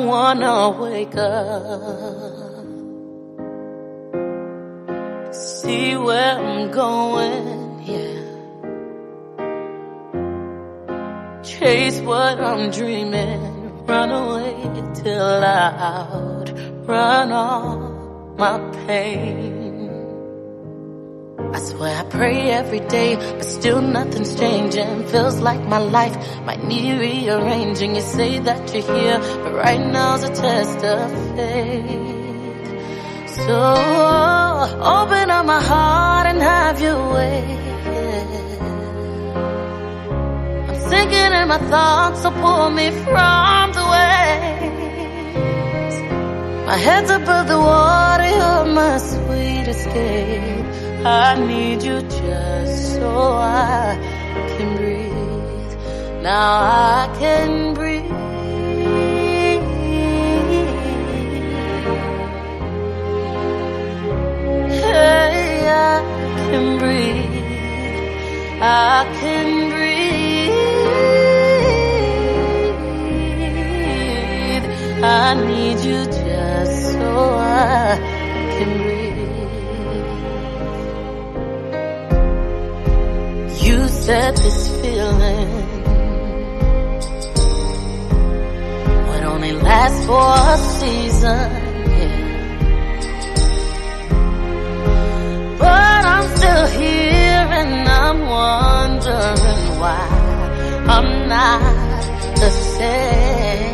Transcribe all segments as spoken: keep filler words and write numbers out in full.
wanna wake up, see where I'm going, yeah. Chase what I'm dreaming, run away till I outrun all my pain. I swear I pray every day, but still nothing's changing. Feels like my life might need rearranging. You say that you're here, but right now's a test of faith. So open up my heart and have your way. I'm sinking in my thoughts, so pull me from the waves. My head's above the water, you're my sweet escape. I need you just so I can breathe. Now I can breathe. Hey, I can breathe. I can breathe. I need you just so I can breathe. You said this feeling would only last for a season, yeah. But I'm still here and I'm wondering why I'm not the same.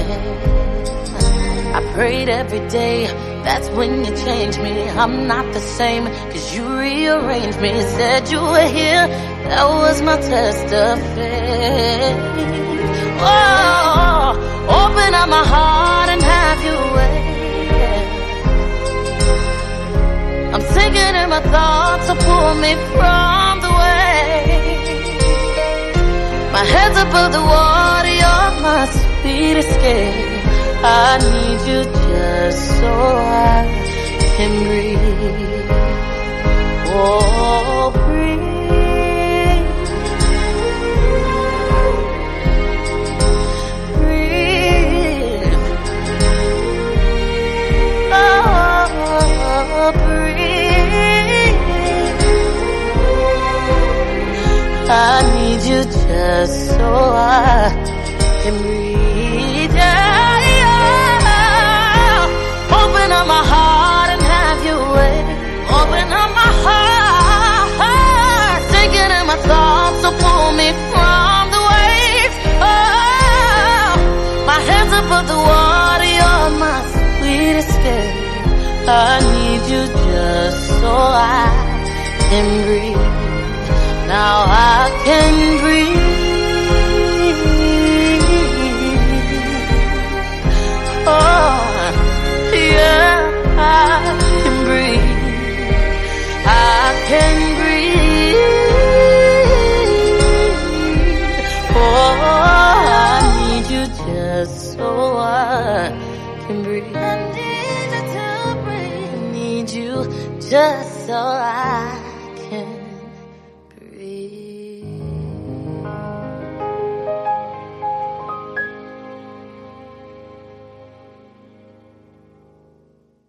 I prayed every day, that's when you changed me. I'm not the same, cause you rearranged me. Said you were here, that was my test of faith. Oh, open up my heart and have your way. I'm sinking in my thoughts, so pull me from the waves. My head's above the water, you're my sweet escape. I need you just so I can breathe. Oh, breathe. Breathe. Oh, breathe. I need you just so I can breathe. Yeah. Open up my heart and have your way. Open up my heart, sinking in my thoughts, so pull me from the waves. Oh, my head's above the water, you're my sweet escape. I need you just so I can breathe. Now I can breathe. Oh, yeah, I can breathe. I can breathe. Oh, I need you just so I can breathe. I need you to breathe. I need you just so I